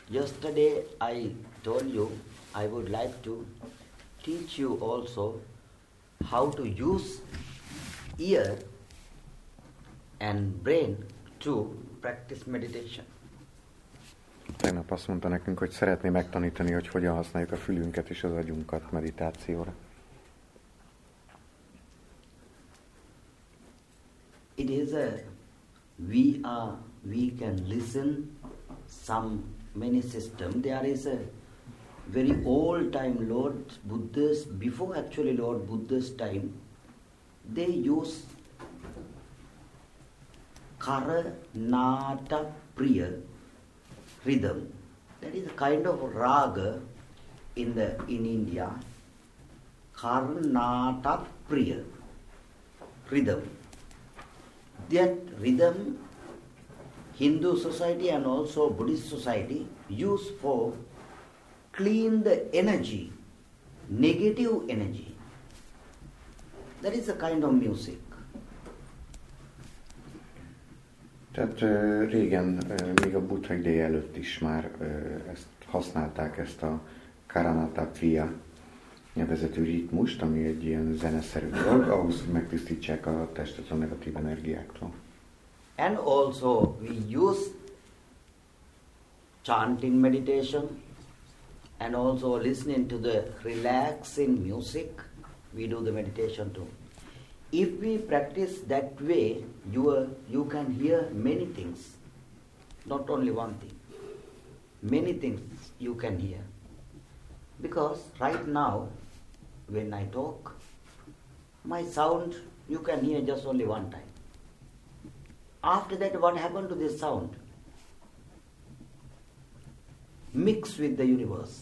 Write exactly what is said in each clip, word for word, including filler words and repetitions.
Yesterday I told you I would like to teach you also how to use ear and brain to practice meditation. Tegnap azt mondta nekünk, hogy szeretné megtanítani, hogy hogyan használjuk a fülünket és az agyunkat meditációra. It is a we are we can listen some many system. There is a very old time Lord Buddha's before actually Lord Buddha's time they use Karanata Priya rhythm. That is a kind of raga in the in India. Karnata Priya rhythm. That rhythm Hindu society and also Buddhist society use for clean the energy, negative energy. That is a kind of music. Tehát régen, még a Buddha ideje előtt is már ezt használták, ezt a Karanata Priya nevezetű ritmust, ami egy ilyen zeneszerű dolog, ahhoz, hogy megtisztítsák a testet a negatív energiáktól. And also we use chanting meditation and also listening to the relaxing music, we do the meditation too. If we practice that way, you, are, you can hear many things, not only one thing. Many things you can hear. Because right now, when I talk, my sound you can hear just only one time. After that, what happened to this sound? Mix with the universe.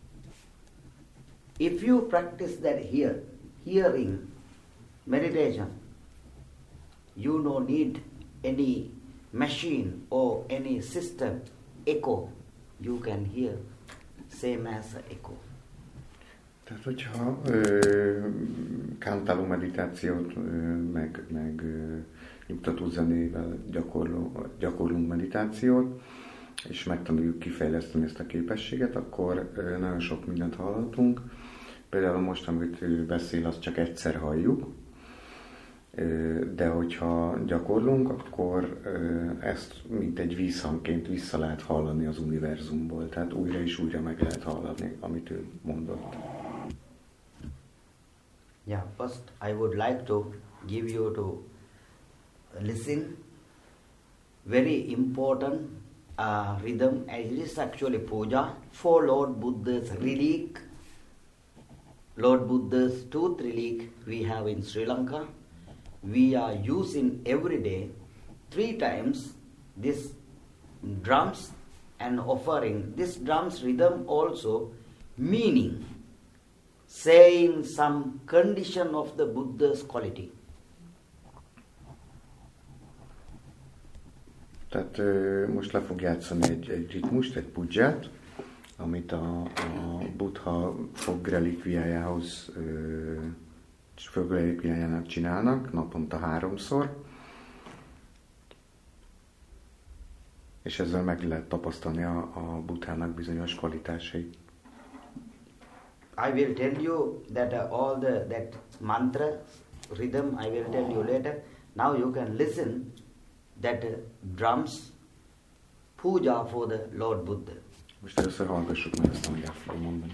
If you practice that here, hearing, meditation, you no need any machine or any system, echo, you can hear, same as an echo. Tehát, hogyha ö, kántáló meditációt, ö, meg, meg ö, nyugtató zenével gyakorló, gyakorlunk meditációt, és megtanuljuk kifejleszteni ezt a képességet, akkor ö, nagyon sok mindent hallhatunk. Például most, amit ő beszél, azt csak egyszer halljuk, ö, de hogyha gyakorlunk, akkor ö, ezt mint egy vízhangként vissza lehet hallani az univerzumból. Tehát újra és újra meg lehet hallani, amit ő mondott. Yeah, first I would like to give you to listen very important uh, rhythm. It is actually puja for Lord Buddha's relic. Lord Buddha's tooth relic we have in Sri Lanka. We are using every day three times this drums and offering. This drums rhythm also meaning saying some condition of the Buddha's quality. Tehát most le fog játszani egy, egy ritmust, egy pujját, amit a, a Buddha fog relikviájához, fog relikviájának csinálnak naponta háromszor, és ezzel meg lehet tapasztalni a, a Buddhának bizonyos kvalitásait. I will tell you that uh, all the that mantra rhythm I will tell you later. Now you can listen that uh, drums puja for the Lord Buddha. Most először hallgassuk meg ezt, amit el fogom mondani.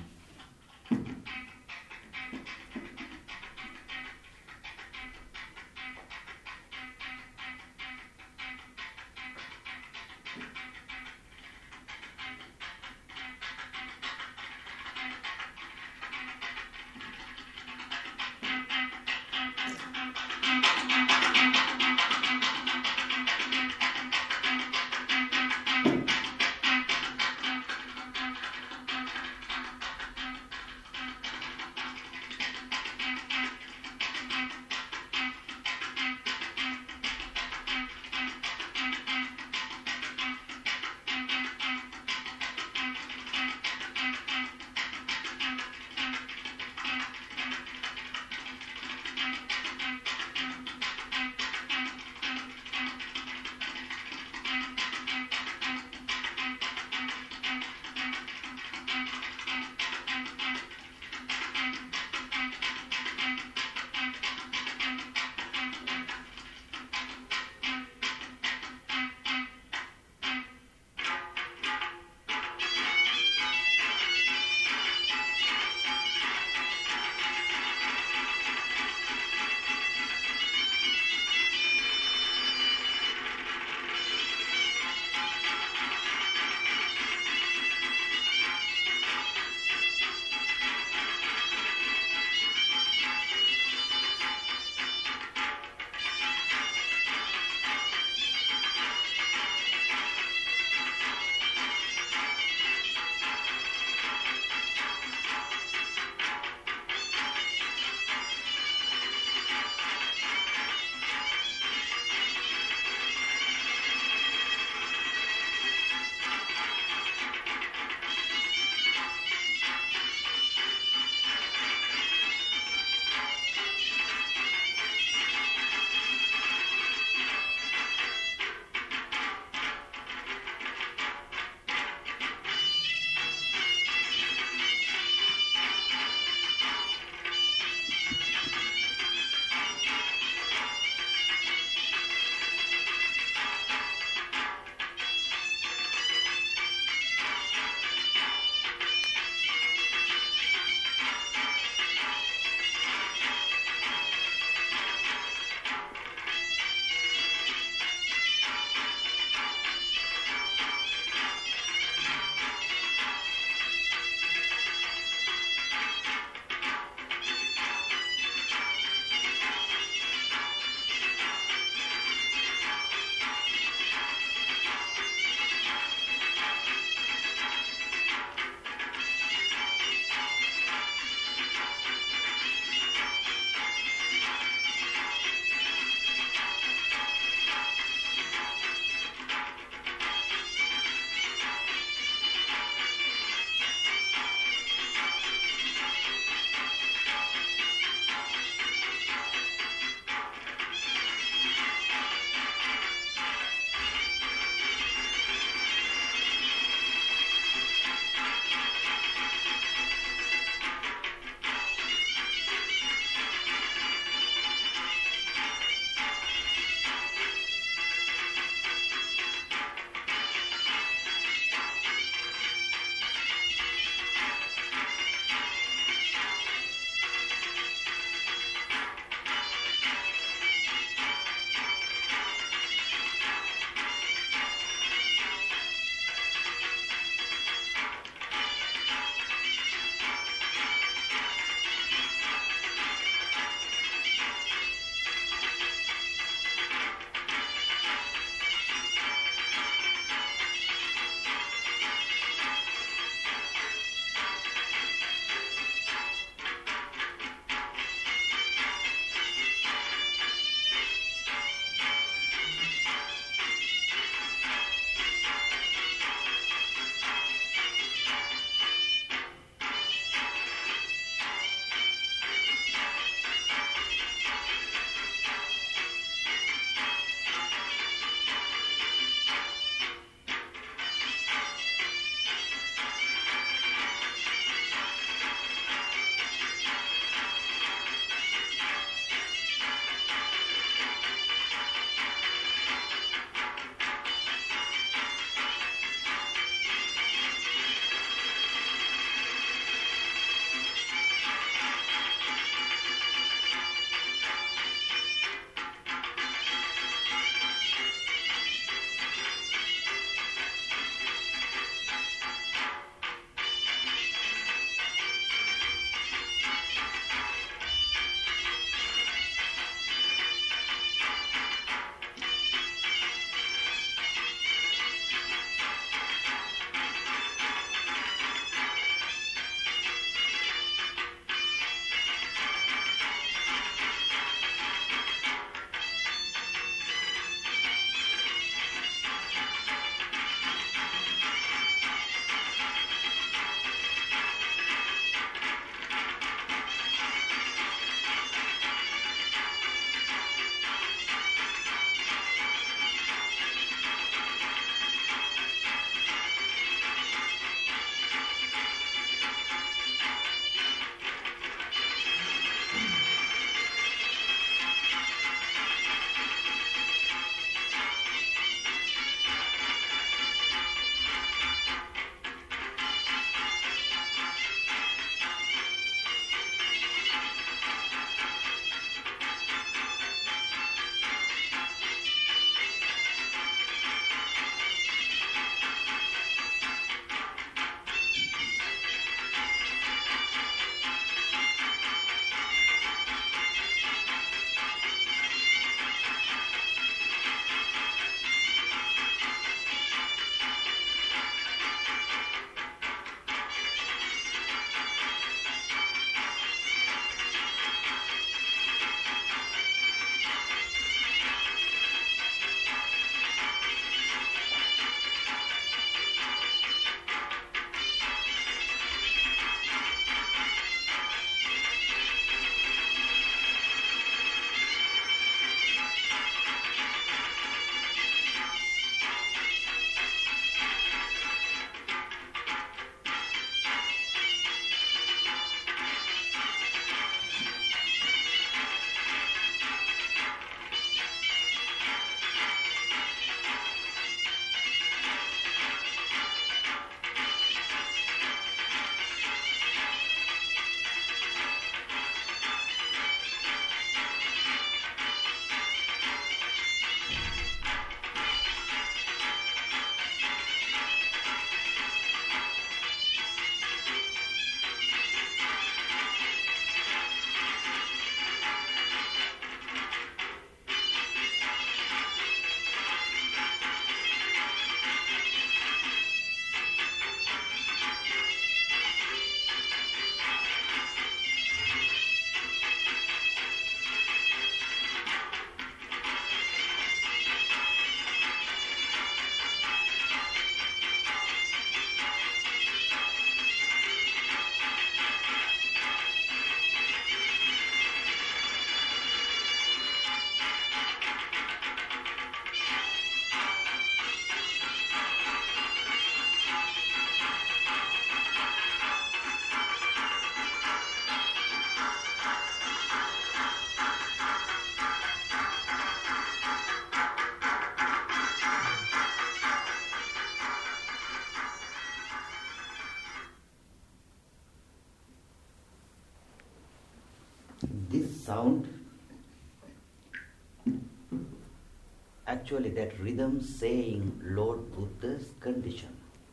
this sound, actually that rhythm saying Lord Buddha's condition.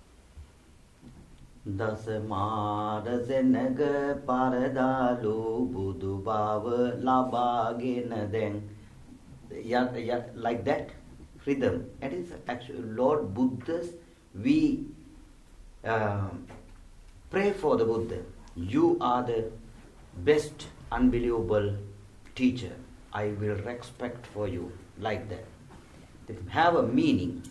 Dasamara senaga paradalu budu bhava labagena den. Yeah, yeah, like that rhythm. It is actually Lord Buddha's. We uh, pray for the Buddha. You are the best, unbelievable teacher. I will respect for you. Like that. They have a meaning.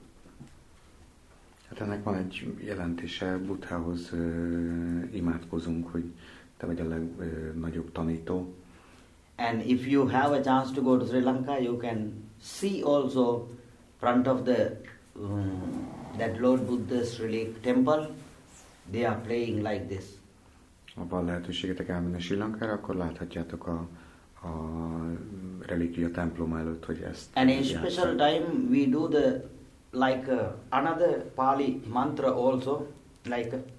Hát ennek van egy jelentése, Buddhához uh, imádkozunk, hogy te vagy a legnagyobb tanító. And if you have a chance to go to Sri Lanka, you can see also front of the um, that Lord Buddha's relic temple, they are playing like this. Ha van lehetőségetek elmenni Sri Lankára, akkor láthatjátok a, a relikvia templom előtt, hogy ezt And in special time we do the like uh, another Pali mantra also, like uh,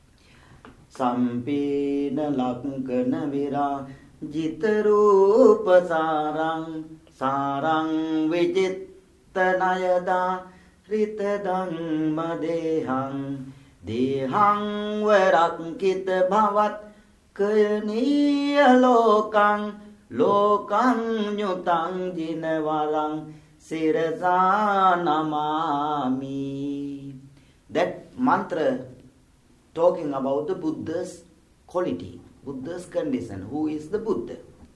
Sampina Lankana Vira Jitarupa Sarang Sarang Vijittanayada Ritadang Madehang Dehang Verankita Bhavat Kayaniya Lokang Lokang Nyutang Jinavarang Sirasa Namami. That mantra talking about the Buddha's quality, Buddha's condition, who is the Buddha.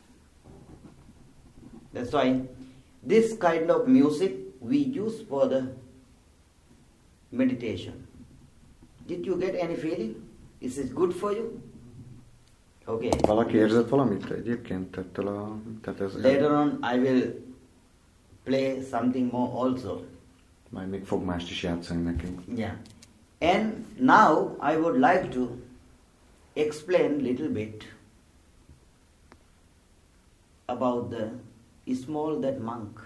That's why this kind of music we use for the meditation. Did you get any feeling? Is it good for you? Okay. Valaki érzett valamit egyébként ettől a... Tehát ez Later on I will play something more also. Majd még fog mást is játszani nekünk. Yeah. And now I would like to explain little bit about the Ismail, that monk.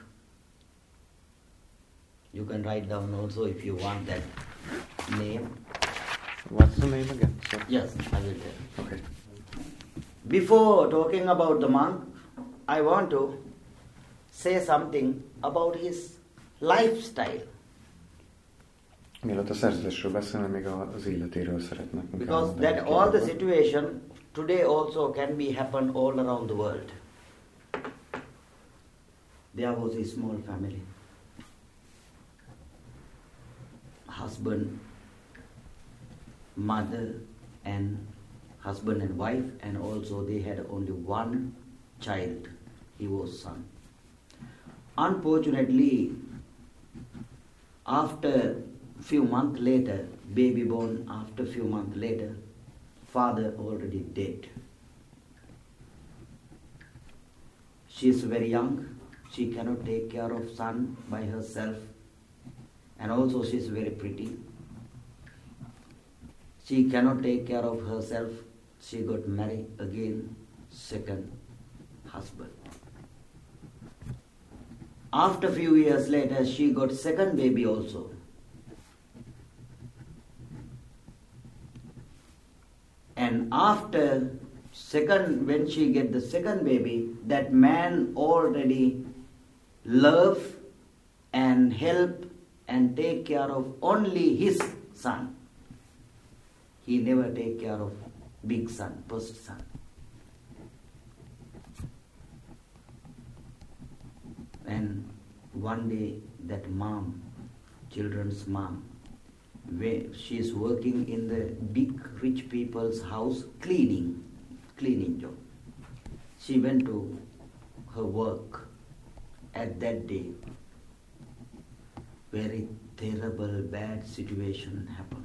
You can write down also if you want that name. What's the name again? Sorry. Yes, I will tell. Okay. Before talking about the monk, I want to say something about his lifestyle. Mielőtt a szerzetesről beszélne, még az életéről szeretnek. Because that all the situation today also can be happen all around the world. There was a small family. Husband, mother, and husband and wife, and also they had only one child. He was son. Unfortunately, after few months later, baby born after few months later, father already dead. She is very young. She cannot take care of son by herself. And also she is very pretty. She cannot take care of herself. She got married again, second husband. After few years later, she got second baby also. And after second, when she get the second baby, that man already love and help and take care of only his son. He never take care of big son, first son. And one day that mom, children's mom, where she is working in the big rich people's house cleaning, cleaning job. She went to her work at that day. Very terrible, bad situation happened.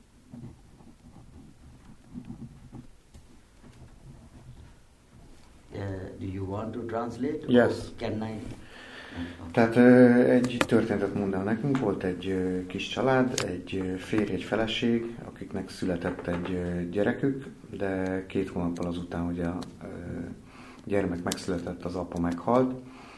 Uh, do you want to translate? Yes. Can I? Tehát egy történetet mond el nekünk, volt egy kis család, egy férj, egy feleség, akiknek született egy gyerekük, de két hónappal azután, hogy a gyermek megszületett, az apa meghalt.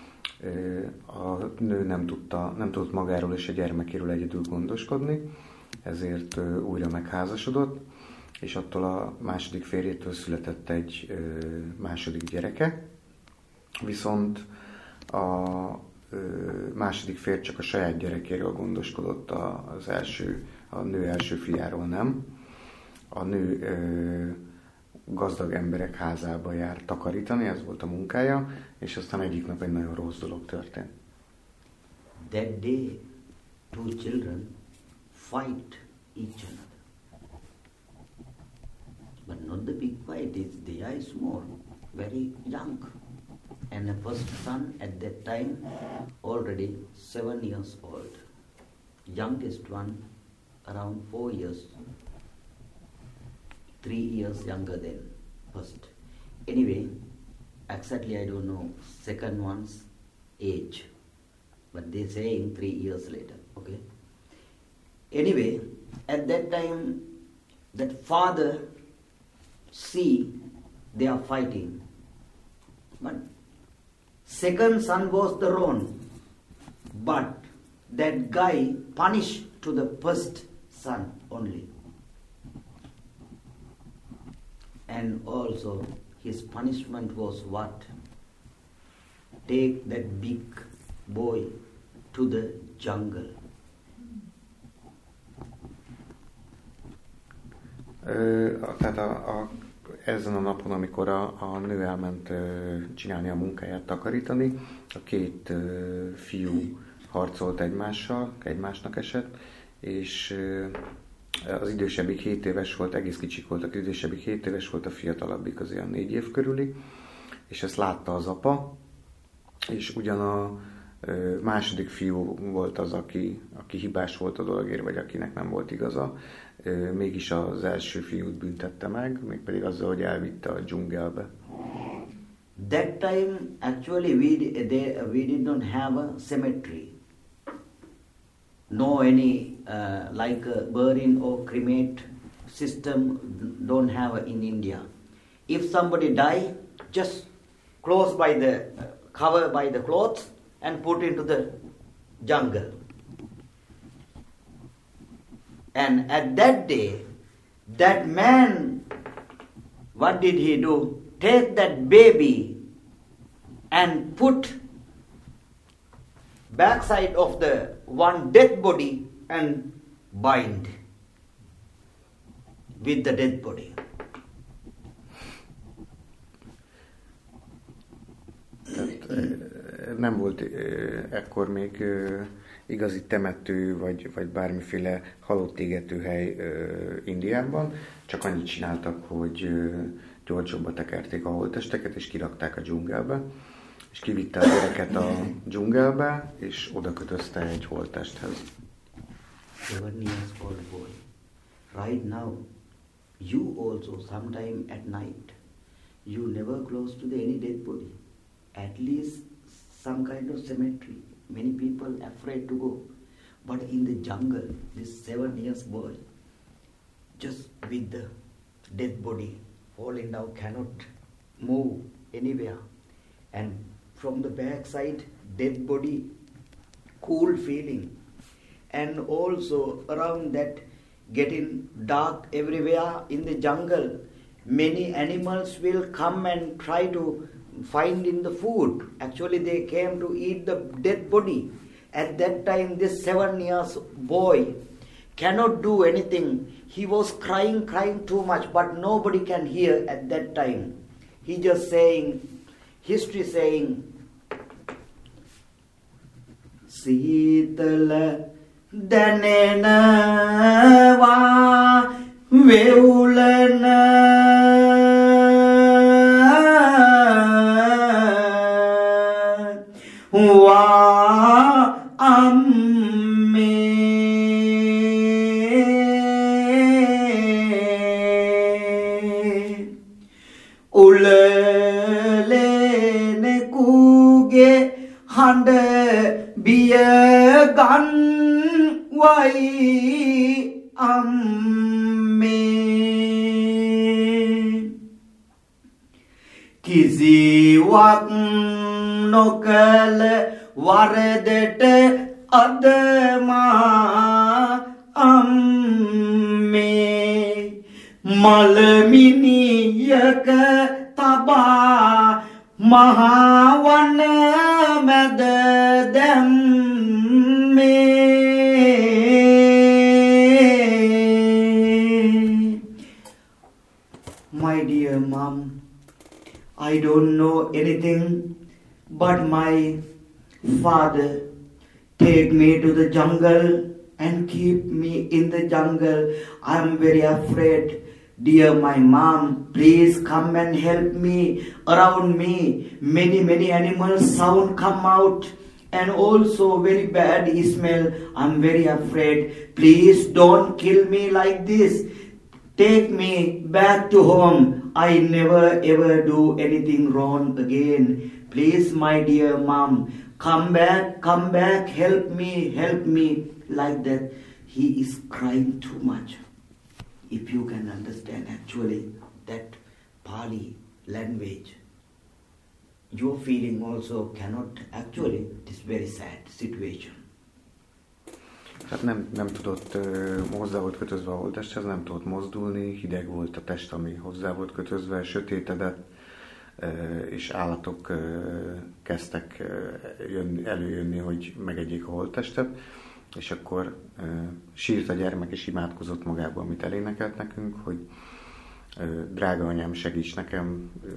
A nő nem tudta, nem tudott magáról és a gyermekéről egyedül gondoskodni, ezért újra megházasodott, és attól a második férjétől született egy ö, második gyereke, viszont a ö, második férj csak a saját gyerekéről gondoskodott, az első, a nő első fiáról nem. A nő ö, gazdag emberek házába járt takarítani, ez volt a munkája, és aztán egyik nap egy nagyon rossz dolog történt. That day, two children fight each another. But not the big fight, it's, they are small, very young. And the first son at that time already seven years old. Youngest one around four years, three years younger than first. Anyway, exactly I don't know second one's age, but they're saying three years later, okay? Anyway, at that time, that father see they are fighting, but second son was the wrong, but that guy punished to the first son only. And also his punishment was what? Take that big boy to the jungle. Ö, tehát a, a, ezen a napon, amikor a, a nő elment ö, csinálni a munkáját, takarítani, a két ö, fiú harcolt egymással, egymásnak esett, és ö, az idősebbik hét éves volt, egész kicsik voltak, az idősebbik hét éves volt, a fiatalabbik az olyan négy év körüli, és ezt látta az apa, és ugyan a ö, második fiú volt az, aki, aki hibás volt a dologért, vagy akinek nem volt igaza, ö, mégis az első fiút büntette meg, mégpedig azzal, hogy elvitte a dzsungelbe. That time actually we, they, we did not have a cemetery. No any uh, like a burying or cremate system don't have in India. If somebody die, just close by the, uh, cover by the clothes and put into the jungle. And at that day, that man, what did he do? Take that baby and put backside of the one dead body and bind with the dead body. Tehát nem volt ekkor még igazi temető, vagy, vagy bármiféle halott égető hely Indiában, csak annyit csináltak, hogy gyorsabba tekerték a holttesteket, és kirakták a dzsungelbe, és kivitte a gyereket a dzsungelbe, és oda kötözte egy holttesthez. Seven years old boy. Right now, you also sometime at night, you never close to the any dead body. At least some kind of cemetery. Many people afraid to go. But in the jungle, this seven years boy, just with the dead body, falling down, cannot move anywhere. And from the back side, dead body, cool feeling. And also around that, getting dark everywhere in the jungle, many animals will come and try to find in the food. Actually, they came to eat the dead body. At that time, this seven years boy cannot do anything. He was crying, crying too much, but nobody can hear at that time. He just saying, history saying, Sitala Danenava Veulana Wa Amme Ulele Kuge Hande Biya Gan Wai Amme Kisiwak Nokale Waredete Adama Amme Malaminiyaka taba mahawana madadam me. My dear mom, I don't know anything, but my father take me to the jungle and keep me in the jungle. I am very afraid. Dear my mom, please come and help me. Around me, many, many animals sound come out. And also very bad smell. I am very afraid. Please don't kill me like this. Take me back to home. I never ever do anything wrong again. Please, my dear mom, come back, come back, help me, help me. Like that, he is crying too much. If you can understand actually that Pali language, your feeling also cannot actually, it is very sad situation. Hát nem, nem tudott, uh, hozzá volt kötözve a holttesthez, nem tudott mozdulni, hideg volt a test, ami hozzá volt kötözve, sötétedett, uh, és állatok uh, kezdtek uh, jönni, előjönni, hogy megegyék a holttestet, és akkor uh, sírt a gyermek, és imádkozott magába, amit elénekelt nekünk, hogy uh, drága anyám, segíts nekem, uh,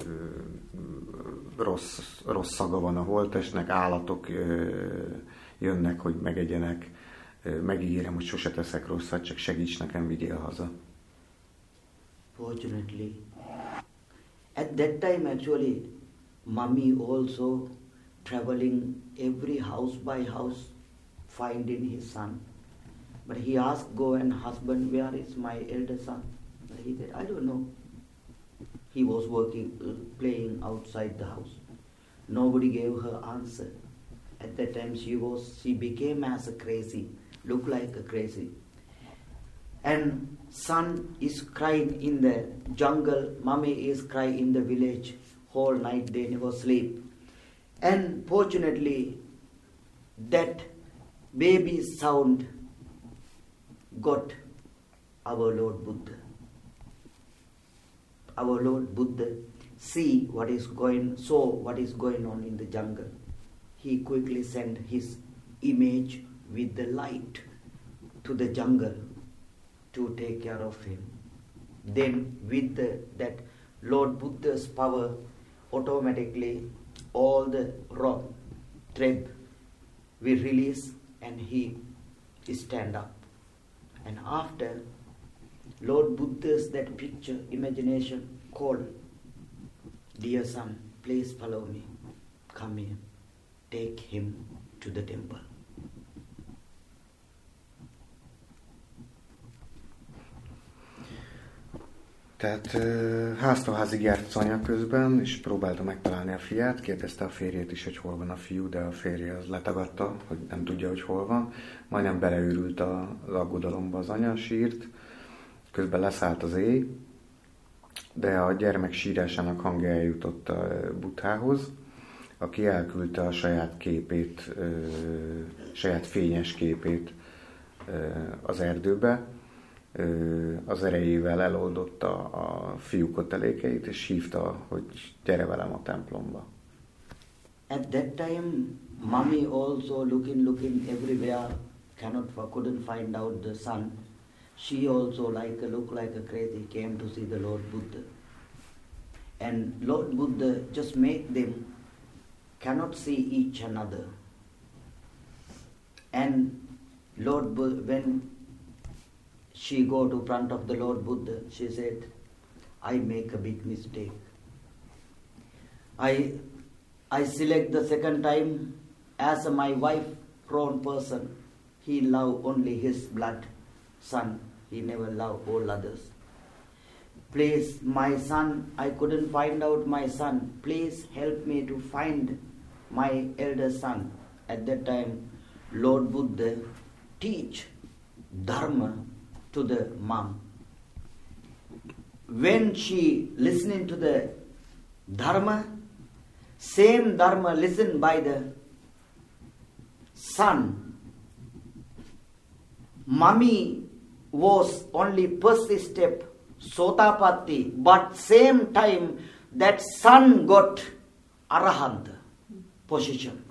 rossz, rossz szaga van a holttestnek, állatok uh, jönnek, hogy megegyenek, megígérem, hogy sose teszek rosszat, csak segíts nekem, vigyél haza. Fortunately, at that time actually, mommy also traveling every house by house, finding his son. But he asked, go and husband, where is my elder son? He said, I don't know. He was working, uh, playing outside the house. Nobody gave her answer. At that time she was, she became as a crazy, looked like a crazy. And son is crying in the jungle, mommy is crying in the village. Whole night they never sleep. And fortunately, that baby's sound got our Lord Buddha. Our Lord Buddha see what is going, saw what is going on in the jungle. He quickly sent his image with the light to the jungle to take care of him. Then with the, that Lord Buddha's power, automatically all the rock thread we release and he stand up. And after Lord Buddha's that picture, imagination called, dear son, please follow me, come here, take him to the temple. Tehát uh, háztól házig járt az anya közben, és próbálta megtalálni a fiát, kérdezte a férjét is, hogy hol van a fiú, de a férje az letagadta, hogy nem tudja, hogy hol van. Majdnem beleőrült az aggodalomba az anya, sírt, közben leszállt az éj, de a gyermek sírásának hangja eljutott a Buddhához, aki elküldte a saját képét, uh, saját fényes képét uh, az erdőbe, az erejével eloldotta a fiú kötelékeit, és hívta, hogy gyere velem a templomba. At that time, mommy also looking, looking everywhere, cannot, couldn't find out the son. She also like look like a crazy, came to see the Lord Buddha. And Lord Buddha just make them cannot see each another. And Lord Buddha, when she go to front of the Lord Buddha, she said, I make a big mistake. I I select the second time as my wife, wrong person. He love only his blood son. He never love all others. Please, my son, I couldn't find out my son. Please help me to find my elder son. At that time, Lord Buddha teach Dharma to the mom. When she listening to the Dharma, same Dharma listened by the son. Mommy was only first step, Sotapatti, but same time that son got Arahant position.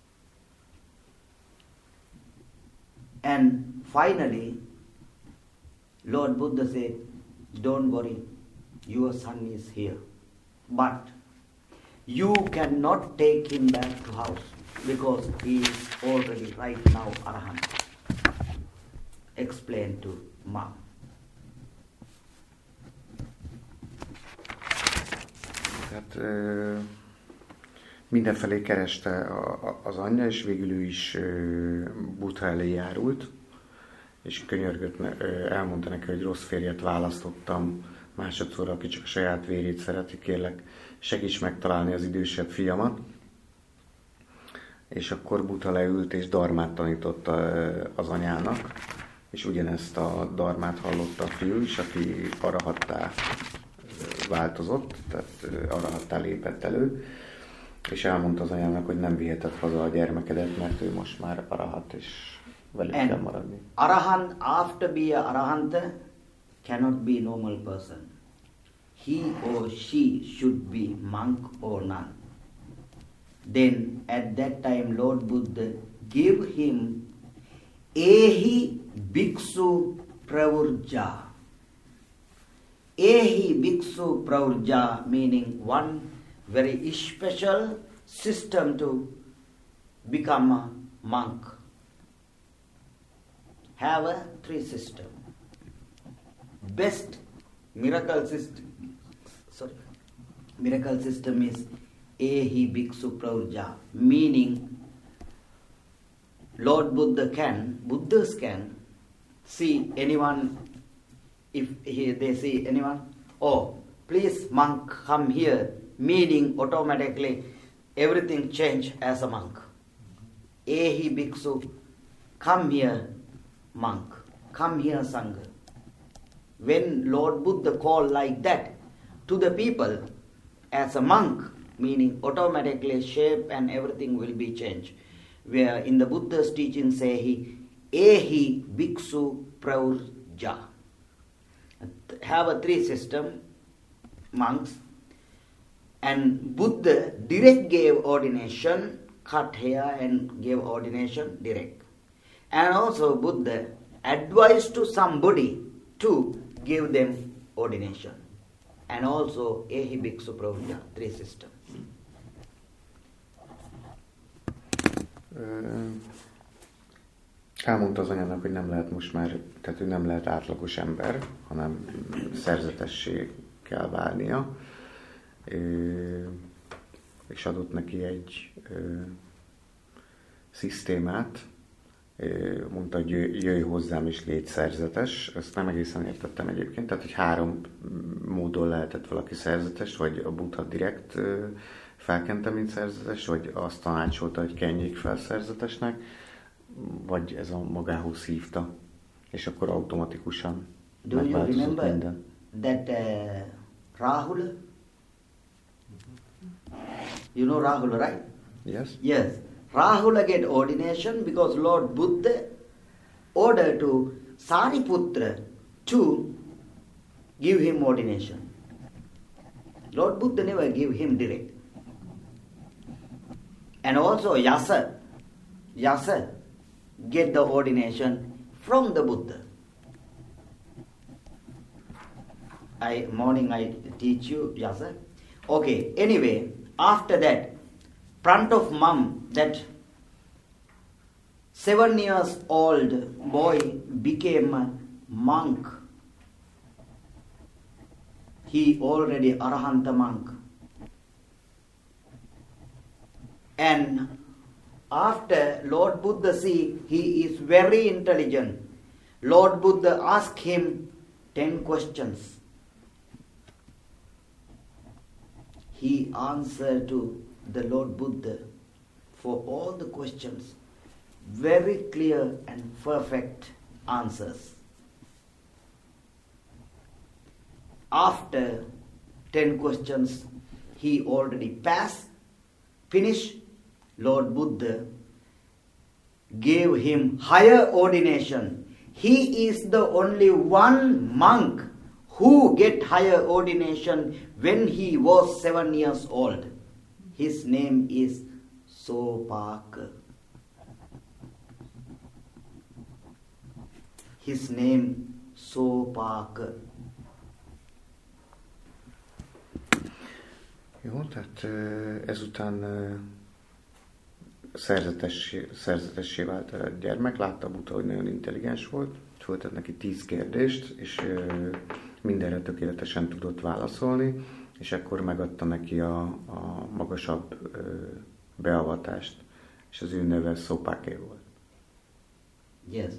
And finally, Lord Buddha said, don't worry, your son is here. But you cannot take him back to house because he is already right now Arahant. Explain to mom. Tehát ö, mindenfelé kereste a, a, az anyja, és végül ő is ö, Buddha elé járult, és könyörgött, ö, elmondta neki, hogy rossz férjet választottam, másodszor, aki csak a saját vérét szereti, kérlek, segíts megtalálni az idősebb fiamat. És akkor Buddha leült, és dharmát tanította az anyának, és ugyanezt a dharmát hallotta a fiú is, aki arahattá változott, tehát arahattá lépett elő, és elmondta az anyának, hogy nem viheted haza a gyermekedet, mert ő most már arahat, és velük kell maradni. Arahant, after being arahant, cannot be normal person. He or she should be monk or nun. Then at that time Lord Buddha gave him Ehi Bhiksu Pravrja. Ehi Bhiksu Pravrja meaning one very special system to become a monk. Have a three system. Best miracle system, sorry, miracle system is Ehi Bhiksu Pravrja, meaning Lord Buddha can, Buddhas can see anyone, if he, they see anyone, oh, please monk come here, meaning automatically everything change as a monk. Ehi Bhiksu, come here monk, come here Sangha. When Lord Buddha called like that to the people as a monk, meaning automatically shape and everything will be changed. Where in the Buddha's teaching say he, Ehi Bhiksu Pravrja. Have a three system, monks, and Buddha direct gave ordination, cut hair and gave ordination direct. And also Buddha advised to somebody to give them ordination. And also Ehi Bhiksu Pravrja, three system. Elmondta az anyának, hogy nem lehet most már, tehát ő nem lehet átlagos ember, hanem szerzetessé kell válnia. És adott neki egy szisztémát, mondta, hogy jöjj hozzám és légy szerzetes. Ezt nem egészen értettem egyébként, tehát hogy három módon lehetett valaki szerzetes, vagy a Buddha direkt felkente, mint szerzetes, vagy azt tanácsolta, hogy kenjék fel szerzetesnek, vagy ez a magához hívta, és akkor automatikusan megváltozott minden. That uh, Rahula? You know Rahula, right? Yes. Yes. Rahula get ordination because Lord Buddha ordered to Sariputra to give him ordination. Lord Buddha never gave him direct. And also Yasa, Yasa get the ordination from the Buddha. I morning I teach you Yasa. Okay, anyway, after that, front of mom, that seven years old boy became a monk. He already Arahanta monk. And after Lord Buddha see he is very intelligent, Lord Buddha asked him ten questions. He answered to the Lord Buddha for all the questions, very clear and perfect answers. After ten questions, he already passed, finished. Lord Buddha gave him higher ordination. He is the only one monk who get higher ordination when he was seven years old. His name is Sopaka. His name Sopaka. Jó, tehát ezután szerzetessé, szerzetessé vált a gyermek, látta a Buddha, hogy nagyon intelligens volt, föltett neki tíz kérdést, és mindenre tökéletesen tudott válaszolni, és akkor megadta neki a, a magasabb beavatást, és az ő neve Sopake volt. Yes.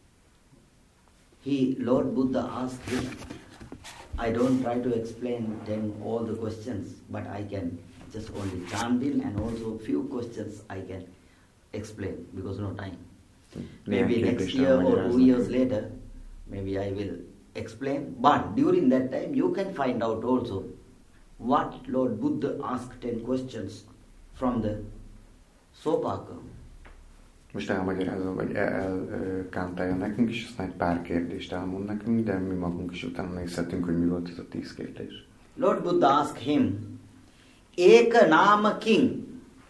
He, Lord Buddha asked him, I don't try to explain them all the questions, but I can just only chant in, and also few questions I can explain because no time. Maybe next year or two years later, maybe I will explain. But during that time, you can find out also what Lord Buddha asked ten questions from the Sopaka. Most elmagyarázom, vagy elkántálja nekünk, és aztán egy pár kérdést elmond nekünk, de mi magunk is utána nézhetünk, hogy mi volt ez a tíz kérdés. Lord Buddha asked him, Eka Nama King,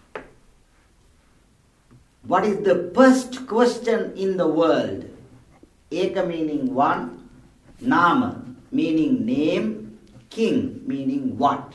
what is the first question in the world? Eka meaning one, Nama meaning name, King meaning what?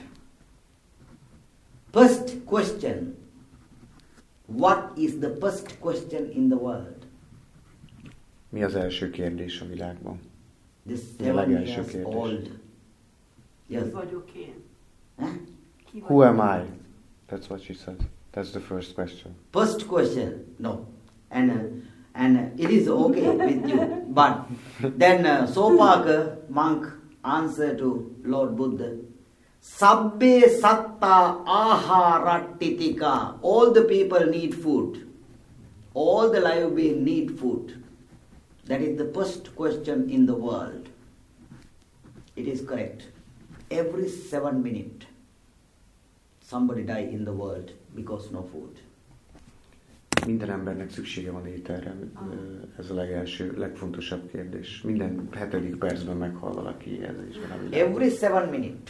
First question. What is the first question in the world? Mi az első kérdés a világban? This seven years old. Yes. Ki vagyok én? Huh? Ki Who am I? That's what she said. That's the first question. First question, no. And uh, and uh, it is okay with you. But then uh, Sopaka monk answered to Lord Buddha, Sabbe satta aharattitika. All the people need food. All the live beings need food. That is the first question in the world. It is correct. Every seven minutes, somebody die in the world because no food. Minden embernek szüksége van ételre. Ez a legelső, legfontosabb kérdés. Minden hetedik percben meghal valaki éhezésben a világban. Every seven minutes,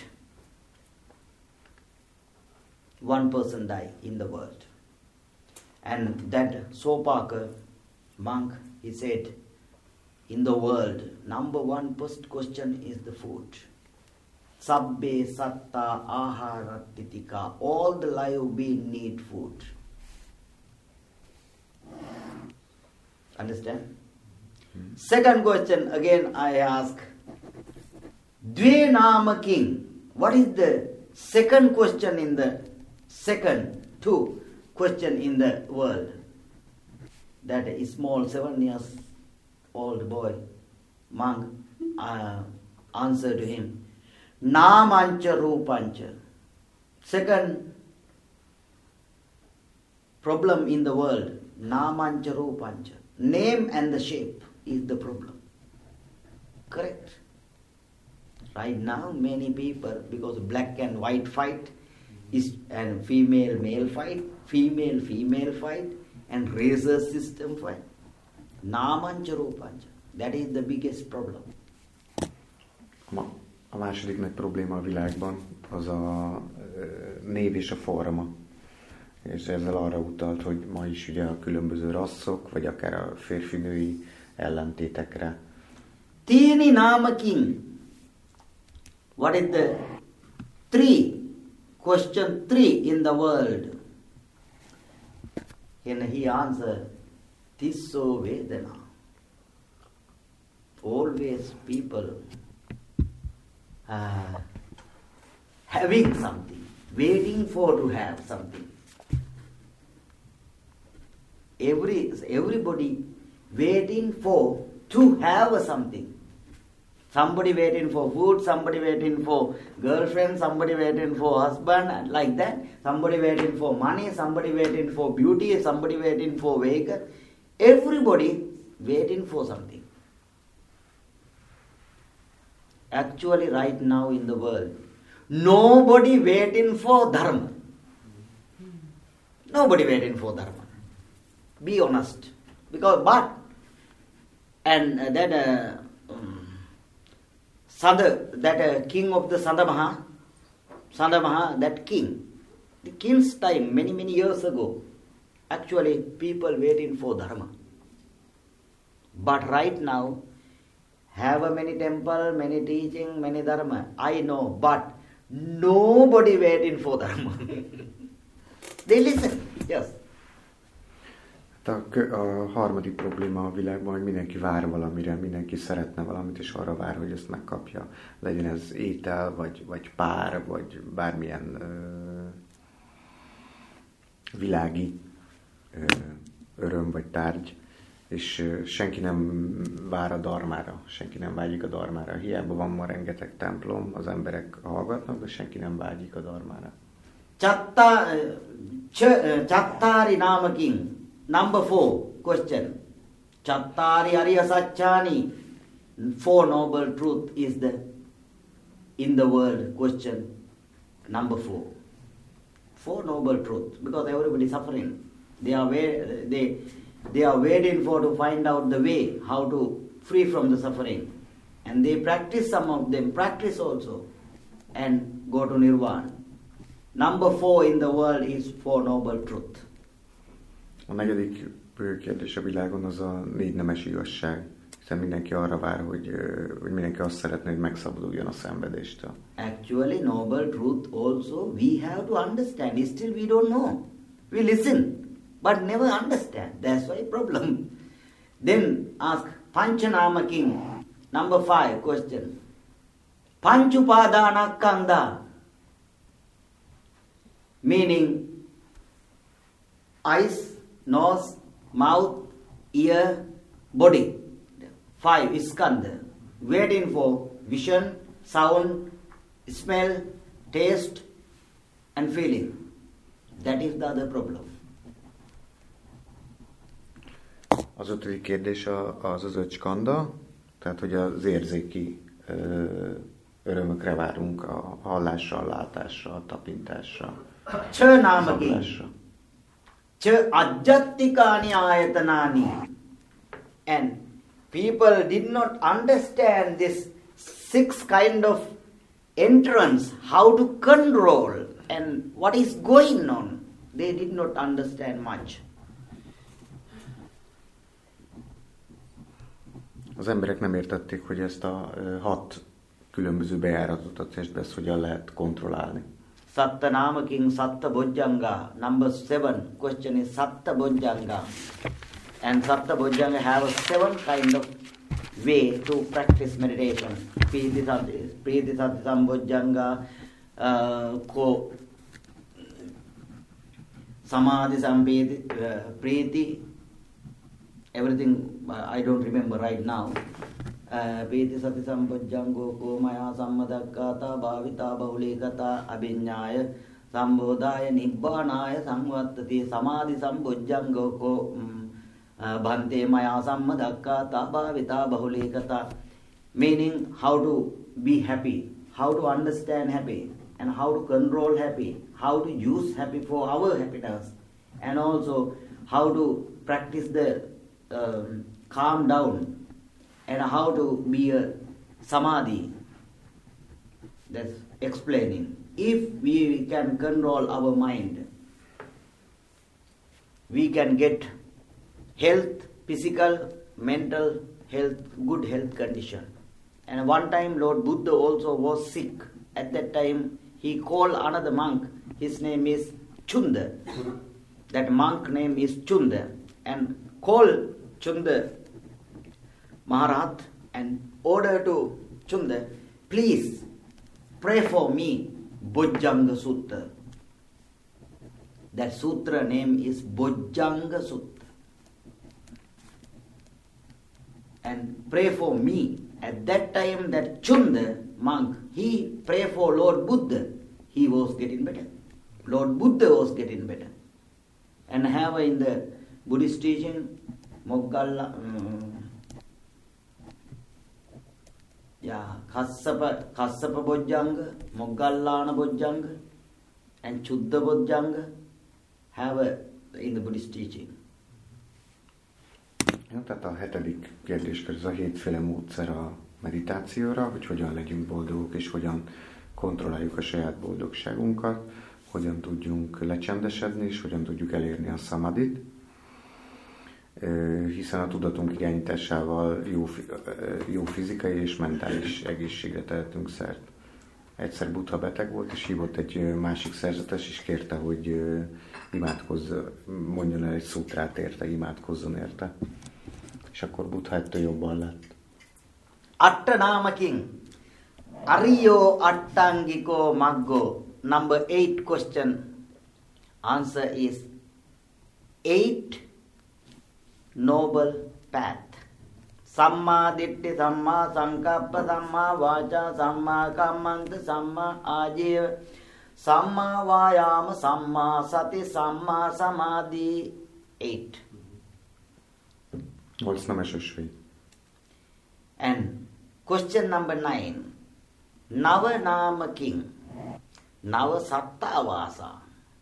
one person die in the world. And that Sopaka monk, he said, in the world, number one first question is the food. Sabbe satta aharattitika. All the live beings need food. Understand? Hmm. Second question again I ask, Dve Nama King. What is the second question in the second two question in the world? That a small seven years old boy, monk, uh, answered to him, Namancha Rupancha. Second problem in the world, Namancha Rupancha. Name and the shape is the problem. Correct? Right now, many people, because black and white fight is and female male fight, female female fight, and razor system fight. Namancha Rupancha. That is the biggest problem. A második nagy probléma a világban az a név és a forma. És ezzel arra utalt, hogy ma is ugye a különböző rasszok, vagy akár a férfi-női ellentétekre. Tini Nama King. What is the three? Question three in the world. And he answered, Tisso Vedana. Always people uh, having something, waiting for to have something. Every everybody waiting for to have something. Somebody waiting for food, somebody waiting for girlfriend, somebody waiting for husband, like that. Somebody waiting for money, somebody waiting for beauty, somebody waiting for vehicle. Everybody waiting for something. Actually, right now in the world, nobody waiting for dharma. Nobody waiting for dharma. Be honest. Because, but, and uh, that uh, um, Sada, that uh, king of the Sandamaha, Sandamaha, that king, the king's time, many, many years ago, actually people waiting for dharma. But right now, have a many temple, many teaching, many dharma. I know, but nobody waiting for dharma. They listen, yes. A, a harmadik probléma a világban, hogy mindenki vár valamire, mindenki szeretne valamit, és arra vár, hogy ezt megkapja. Legyen ez étel, vagy, vagy pár, vagy bármilyen ö, világi ö, öröm, vagy tárgy. És ö, senki nem vár a dharmára, senki nem vágyik a dharmára. Hiába van ma rengeteg templom, az emberek hallgatnak, de senki nem vágyik a dharmára. Chattari Namaking. Number four question. Chattari Arya Satchani. Four noble truth is the in the world question. Number four. Four noble truth. Because everybody is suffering. They are way, they they are waiting for to find out the way how to free from the suffering. And they practice, some of them practice also and go to Nirvana. Number four in the world is Four Noble Truth. A negyedik kérdés a világon az a négy nemes igazság, hiszen mindenki arra vár, hogy, hogy mindenki azt szeretné, hogy megszabaduljon a szenvedéstől. Actually, noble truth also we have to understand. Still we don't know. We listen, but never understand. That's why problem. Then ask Panchanama King. Number five question. Panchupadana Kanda. Meaning eyes, nose, mouth, ear, body. Five is skandha. Waiting for vision, sound, smell, taste and feeling. That is the other problem. Az ötödik kérdés az az öt skanda, tehát hogy az érzéki ö, örömökre várunk, a hallással, látással, tapintással. Cha namagi. Cha ajjattikani ayatanani. And people did not understand this six kind of entrance, how to control and what is going on. They did not understand much. Az emberek nem értették, hogy ezt a hat különböző bejáratot a testbe, ezt hogyan lehet kontrollálni. Satta Namaking Satta Bojjanga. Number seven question is Satta Bojjanga. And Satta Bojjanga have a seven kind of way to practice meditation. Priti Sati, Priti Sati Sambojjanga, uh, Ko Samadhi Sampiti, uh, Priti, everything uh, I don't remember right now. Priti Sati Sambojjango Ko Maya Sammadakata Bhavita Bahulikata Abhinyaya Sambodhaya Nibbanaya Samvattati Samadhi Sambojjango Ko Bhante Maya Sammadakata Bhavita Bahulikata. Meaning how to be happy, how to understand happy, and how to control happy, how to use happy for our happiness, and also how to practice the um, calm down, and how to be a samadhi. That's explaining. If we can control our mind, we can get health, physical, mental health, good health condition. And one time Lord Buddha also was sick. At that time he called another monk. His name is Chunda. That monk name is Chunda. And called Chunda Maharaj and order to Chunda, please pray for me Bojjanga Sutra. That sutra name is Bojjanga Sutra. And pray for me. At that time that Chunda monk, he prayed for Lord Buddha. He was getting better. Lord Buddha was getting better. And have in the Buddhist teaching, Moggalla, um, yeah, Kassapa, Kassapa Bojjanga, Moggallana Bojjanga, and Chuddha Bojjanga have a, in the Buddhist teaching. Ja, tehát a hetedik kérdéskör, ez a hétféle módszer a meditációra, hogy hogyan legyünk boldogok, és hogyan kontrolláljuk a saját boldogságunkat, hogyan tudjunk lecsendesedni, és hogyan tudjuk elérni a samadit, hiszen a tudatunk irányításával jó, jó fizikai és mentális egészségre tehetünk szert. Egyszer Buddha beteg volt, és hívott egy másik szerzetes, és kérte, hogy imádkozzon, mondjon el egy szutrát érte, imádkozzon érte. És akkor Buddha ettől jobban lett. Atta namaking, Ariyo Attangiko Maggo, number eight question. Answer is eight noble path. Samma ditti, samma sankappa, samma vacha, samma kammanta, samma ajiva, samma vayama, samma sati, samma samadhi. Eight. Nyolc nemes ösvény. And question number nine. Nava Nama King. Nava Sattavasa.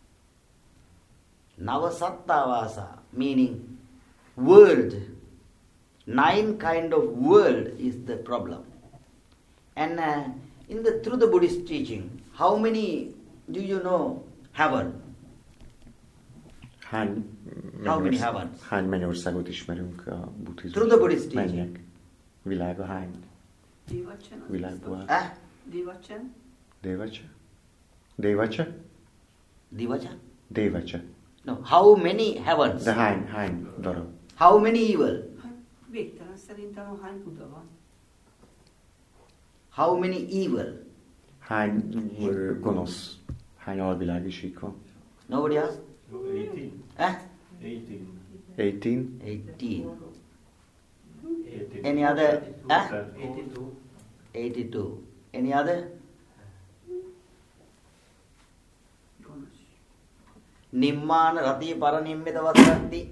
Nava Sattavasa meaning world. Nine kind of world is the problem. And uh, in the through the Buddhist teaching, how many do you know heaven? Hány, How many heavens? Hány mennyországot ismerünk a buddhizmusban? Through the Buddhist teaching. Mennyek. Világa hány? Dévacsen. Világból. Eh? Dévacsen. Dévacse? Dévacse? Divacha? Dévacse. No. How many heavens? De hány, hány darab? How many evil? Hát végtelen szerintem, ahány Buddha van. How many evil? Hány ö, gonosz, hány alvilági sík van? Nobody else? eighteen. Eh? eighteen. Eighteen? Eighteen. eighteen. Any other? Eh? eighty-two. Eighty-two. Any other? Gonosz. Nimmana rati paranimmita vasati.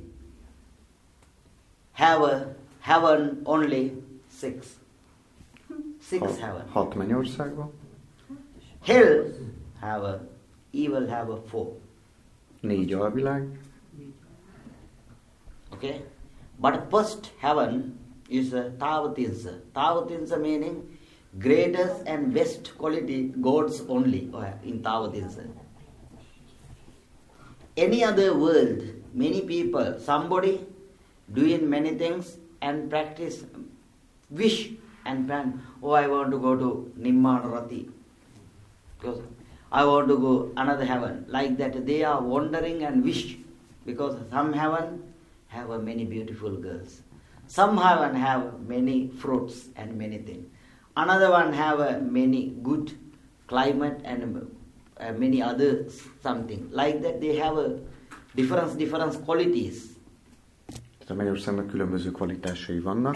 Have a heaven only six. Six Hat, heaven. hat mennyország van? Hell have a evil have a four. Négy alvilág. Okay? But first heaven is a Tavatinsa. Tavatinsa meaning greatest and best quality gods only in Tavatinsa. Any other world, many people, somebody doing many things and practice, wish and plan, oh I want to go to Nimmana Rati. Because I want to go another heaven. Like that they are wandering and wish. Because some heaven have a many beautiful girls. Some heaven have many fruits and many things. Another one have a many good climate and uh, many other something. Like that they have a different, different qualities. Tehát a mennyországnak különböző kvalitásai vannak,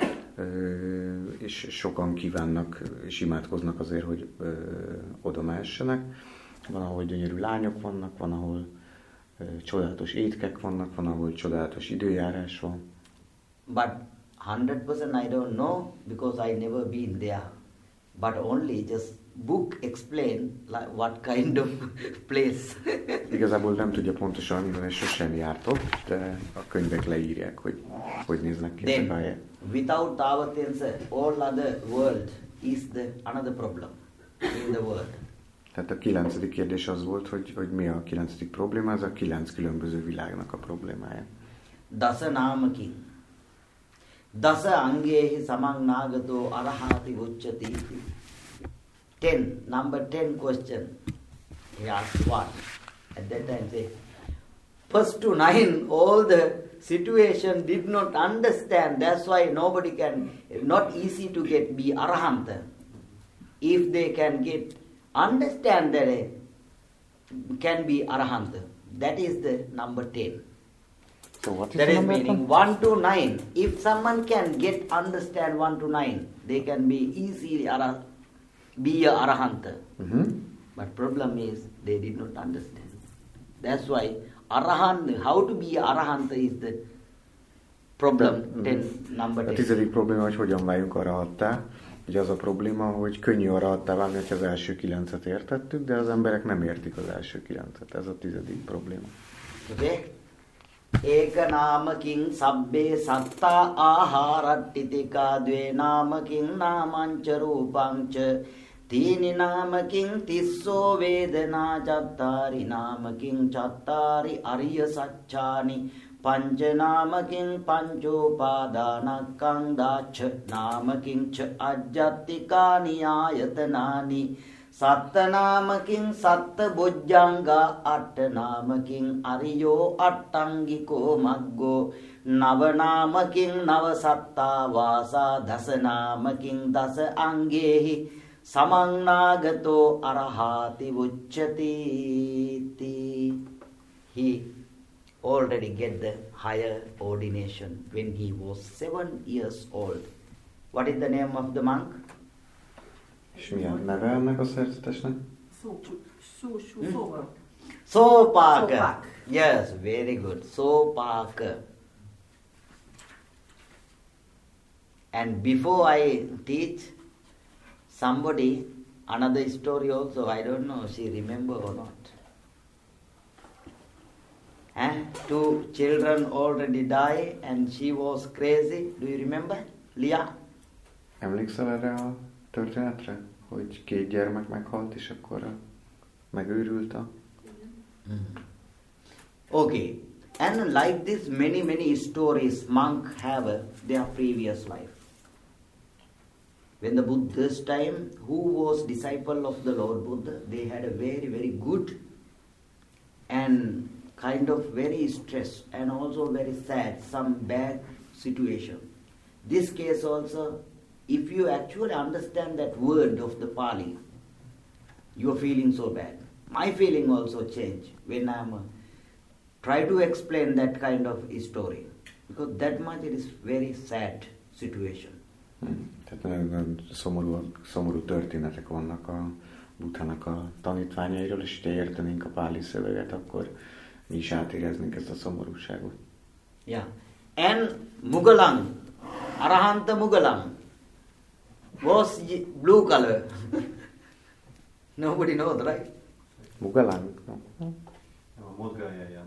és sokan kívánnak és imádkoznak azért, hogy oda mehessenek. Van, ahol gyönyörű lányok vannak, van, ahol csodálatos étkek vannak, van, ahol csodálatos időjárás van. But one hundred percent I don't know because I never been there. But only just book explain like what kind of place. Igazából nem tudja pontosan, mivel sosem jártok, de a könyvek leírják, hogy hogy néznek ki ezek a helyek. Without Tavatinsa, all other world is the another problem in the world. Tehát a kilencedik kérdés az volt, hogy, hogy mi a kilencedik probléma, ez a kilenc különböző világnak a problémája. Dasa namaki. Dasa angehi samang nagato arahati uchati. Ten, number ten question. He asked what? At that time say, first to nine, all the situation did not understand. That's why nobody can, not easy to get, be arahanta. If they can get, understand that uh, can be arahanta. That is the number ten. So what is That the is number meaning one to nine. If someone can get, understand one to nine, they can be easily ara, be a arahanta. Mm-hmm. But problem is they did not understand. That's why arahant, how to be arahanta is the problem. De, ten, number a ten. tizedik probléma, hogy hogyan váljunk arahattá. Ugye az a probléma, hogy könnyű arahattá válni, hogy az első kilencet értettük, de az emberek nem értik az első kilencet. Ez a tizedik probléma. Okay? Eka namaking sabbe satta aharattitika dve namaking namancha rupancha tini namaking tisso vedana chattari namaking chattari ariya sacchani pancha namaking panchopadanakkang dacha namaking cha ajjattikani ayatanani satta namaking satta bojjanga atta namaking ariyo attangiko maggo nava namaking nava satta vasa dasa namaking dasa angehi samang nagato arahati vucchati. He already get the higher ordination when he was seven years old. What is the name of the monk? És mi a neve ennek a szerzetesnek? Sopaka. Sopaka. Yes, very good. Sopaka. And before I teach, somebody, another story also, I don't know, she remember or not. Eh? Two children already died and she was crazy. Do you remember? Leah? Emlékszel erre a történetre? Hogy két gyermek meghalt, és akkor megőrült a... Mm. Okay. And like this, many, many stories monks have uh, their previous life. When the Buddha's time, who was disciple of the Lord Buddha, they had a very, very good and kind of very stressed and also very sad, some bad situation. This case also, if you actually understand that word of the Pali, you are feeling so bad. My feeling also changed when I am uh, try to explain that kind of story, because that much it is very sad situation. Hmm. Tehát nagyon szomorú, szomorú történetek vannak a Buddhának a tanítványairól, és ha értenénk a páli szöveget, akkor mi is átéreznénk ezt a szomorúságot. Yeah. And Mugalang, Arahanta Mugalang, was blue color. Nobody knows, right? Mugalang? A Modgallana.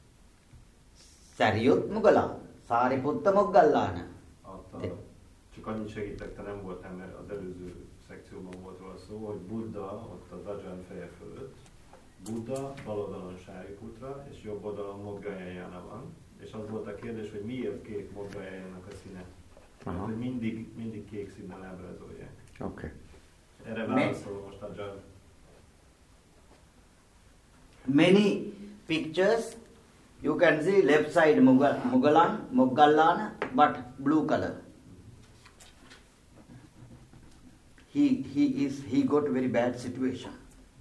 Sariyut Mugalang, Sariputta Muggallana. Csak annyit segítek, te nem voltál, mert az előző szekcióban volt róla szó, hogy Buddha ott az Ajahn feje fölött, Buddha bal oldalon Sáriputra, és jobb oldalon Modgallana van. És az volt a kérdés, hogy miért kék Modgallana a színe. Tehát, hogy mindig, mindig kék színnel ábrázolják. Oké. Okay. Erre válaszol most Ajahn. Many pictures, you can see left side Mugalang, Muggallana, but blue color. He he is he got very bad situation.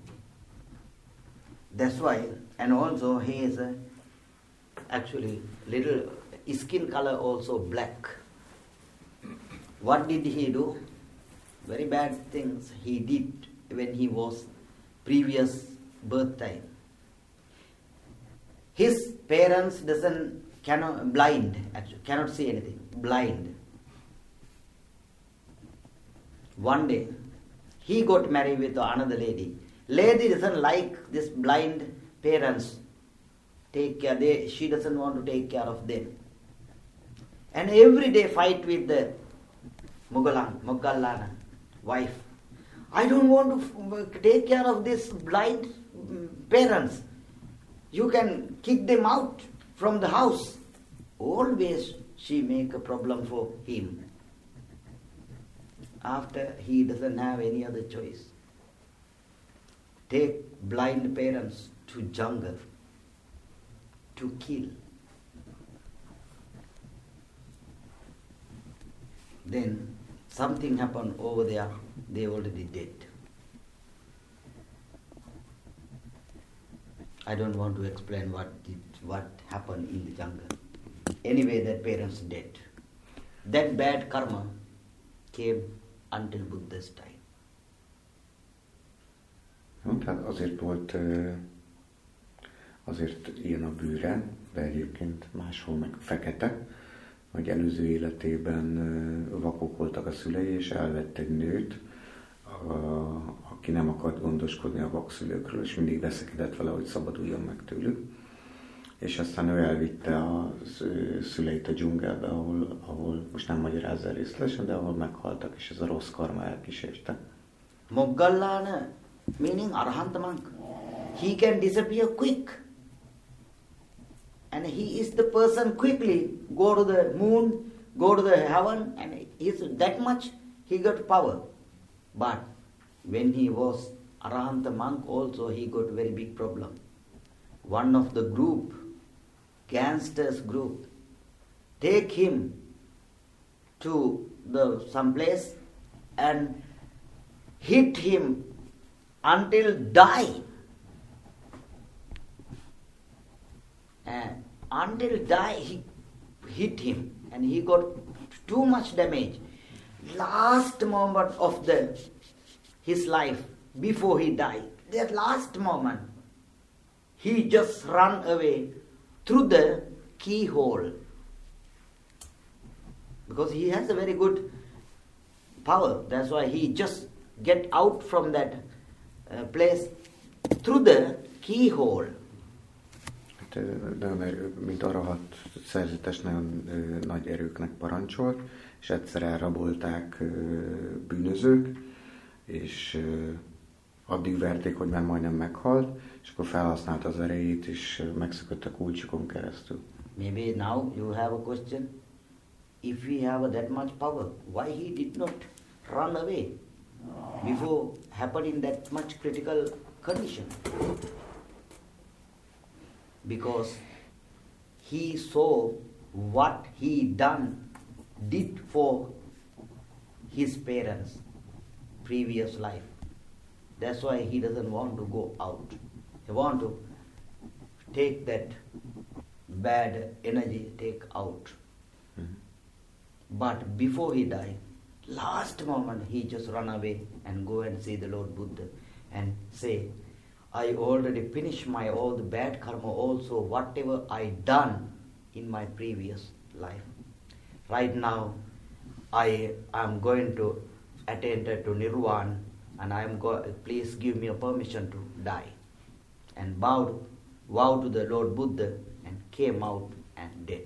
That's why, and also he is uh, actually little skin color also black. What did he do? Very bad things he did when he was previous birth time. His parents doesn't cannot blind actually cannot see anything, blind. One day, he got married with another lady. Lady doesn't like this blind parents. Take care. They, she doesn't want to take care of them. And every day fight with the Mugalang, Muggallana wife. I don't want to take care of this blind parents. You can kick them out from the house. Always she make a problem for him. After he doesn't have any other choice. Take blind parents to jungle to kill. Then something happened over there, they already dead. I don't want to explain what did, what happened in the jungle. Anyway, that parents dead. That bad karma came until Buddha's time. No, tehát azért volt, azért ilyen a bőre, de egyébként máshol meg fekete, hogy előző életében vakok voltak a szülei, és elvett egy nőt, aki nem akart gondoskodni a vakszülőkről, és mindig veszekedett vele, hogy szabaduljon meg tőlük. és aztán ő elvitte a szüleit a dzsungelbe, ahol, ahol most nem magyarázza részletesen, de ahol meghaltak, és ez a rossz karma elkísérte. Moggallana meaning Arahanta monk. He can disappear quick. And he is the person quickly go to the moon, go to the heaven, and he's that much he got power. But when he was Arahanta monk also he got very big problem. One of the group, gangsters group, take him to the some place and hit him until die. And until die he hit him and he got too much damage. Last moment of the his life before he died, that last moment, he just ran away through the keyhole. Because he has a very good power. That's why he just get out from that uh, place through the keyhole. Nagyon erő, mint arahat szerzetes, nagyon ö, nagy erőknek parancsolt, és egyszer elrabolták ö, bűnözők, és ö, addig verték, hogy már majdnem meghalt, és akkor felhasználta az erejét, és megszökött a kulcsokon keresztül. Maybe now you have a question. If we have that much power, why he did not run away before happening that much critical condition? Because he saw what he done did for his parents previous life. That's why he doesn't want to go out. He want to take that bad energy, take out. Mm-hmm. But before he died, last moment he just run away and go and see the Lord Buddha and say, I already finished my all the bad karma also, whatever I done in my previous life. Right now, I am going to attain to Nirvana, and I am go. Please give me a permission to die. And bowed, vowed to the Lord Buddha, and came out and dead.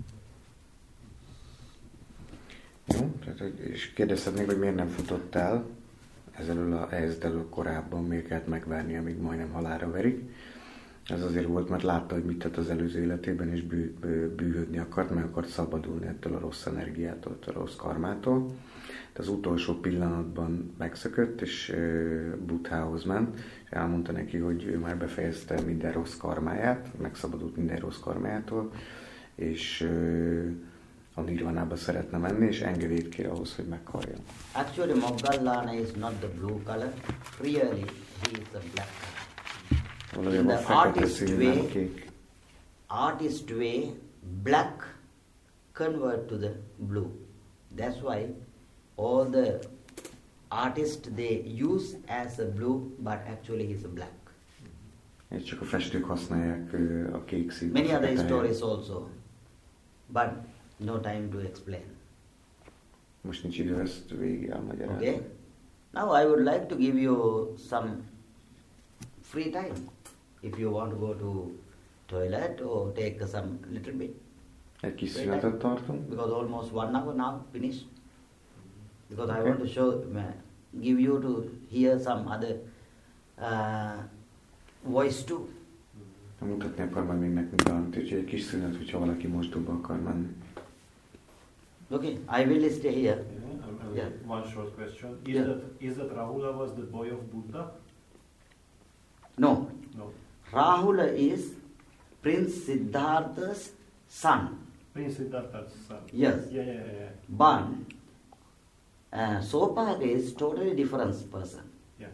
Jó, tehát, és kérdezted még, hogy miért nem futott el ezzel a helyzetről korábban, miért kellett megvárni, amíg majdnem halálra verik. Ez azért volt, mert látta, hogy mit tett az előző életében, és bű, bű, bűhödni akart, meg akart szabadulni ettől a rossz energiától, ettől a rossz karmától. De az utolsó pillanatban megszökött, és uh, Buddhához ment, és elmondta neki, hogy ő már befejezte minden rossz karmáját, megszabadult minden rossz karmájától, és uh, a nirvanába szeretne menni, és engedélyt kér ahhoz, hogy meghaljon. Actually, Moggallana is not the blue color. Really, he is the black color. In the artist way, artist way, black convert to the blue. That's why all the artists they use as a blue, but actually he's a black. És csak a festők használják a kék színt. Many other stories also, but no time to explain. Most nincs idő ezt végig elmagyarázni. Okay. Now I would like to give you some free time. If you want to go to toilet or take some little bit. Egy kis szünetet tartunk. Because almost one hour now finished. Because Okay. I want to show, give you to hear some other uh, voice too. Mutatni akar majd még nekünk valamit, úgyhogy egy kis szünet, hogyha valaki mosdóba akar menni. Okay, I will stay here. Yeah, um, um, Yeah. One short question. Is Yeah. that is that Rahula was the boy of Buddha? No, No. Rahula is Prince Siddhartha's son. Prince Siddhartha's son. Yes. Yeah, yeah, yeah, yeah. But uh, Sopaga is totally different person. Yeah.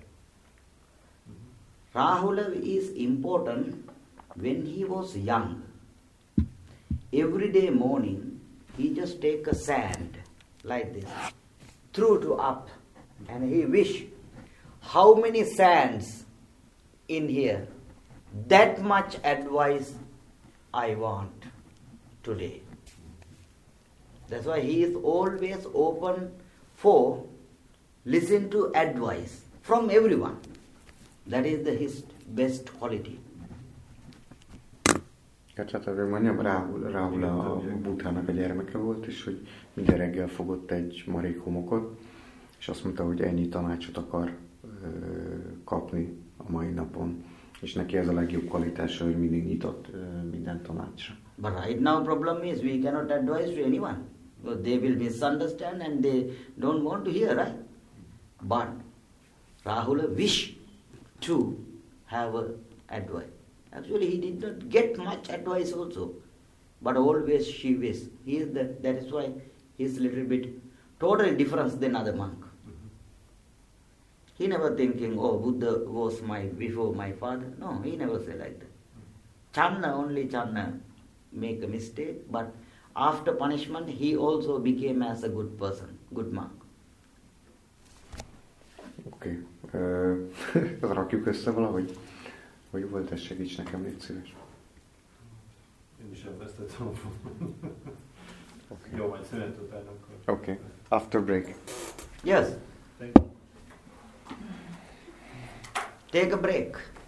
Rahula is important when he was young. Every day morning, he just take a sand like this, threw to up, and he wish how many sands in here. That much advice I want today. That's why he is always open for listen to advice from everyone. That is the his best quality. Ja, tehát azért mondjam, Ráhul, Ráhul a Buddhának a gyermeke volt, és hogy minden reggel fogott egy marék homokot, és azt mondta, hogy ennyi tanácsot akar ö, kapni a mai napon. És neki ez a legjobb kvalitása, hogy mindig nyitott ö, minden tanácsra. But right now problem is we cannot advise to anyone. Because they will misunderstand and they don't want to hear, right? But Rahula wish to have a advice. Actually, he did not get much advice also. But always she wish. He is the, that is why he is little bit totally different than other monk. He never thinking, oh, Buddha was my before my father. No, he never say like that. Channa, only Channa make a mistake, but after punishment, he also became as a good person, good monk. Oké. Okay. Uh, rakjuk össze valahogy? Hogy volt, ez segíts nekem, légy szíves. Én is elvesztettem a fogom. Okay. Jó, majd szünet után akkor. Oké. Okay. After break. Yes. Thank you. Take a break.